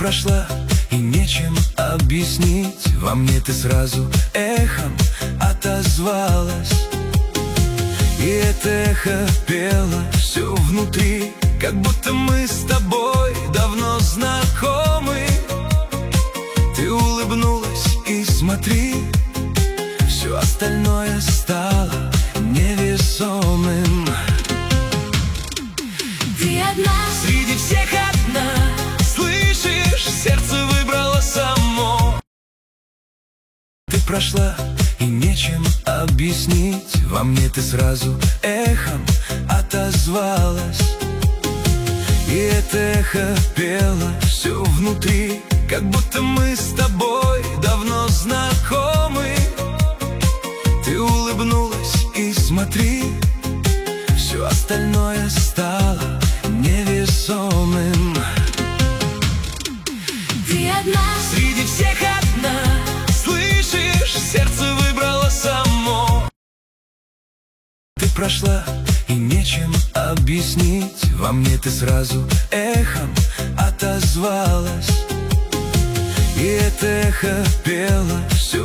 прошла, и нечем объяснить. Во мне ты сразу эхом отозвалась, и это эхо пело все внутри, как будто мы с тобой давно знакомы. Ты улыбнулась, и смотри, все остальное стало невесомым. Ты одна, Среди всех одна, слышишь, сердце выбрало само. Ты прошла, и нечем объяснить. Во мне ты сразу эхом отозвалась, и это эхо пело все внутри, как будто мы с тобой давно знакомы. Ты улыбнулась, и смотри, все остальное стало невесомым. ты одна, Среди всех одна, слышишь, сердце выбрало само. Ты прошла, и нечем объяснить. Во мне ты сразу эхом отозвалась, и это эхо пело все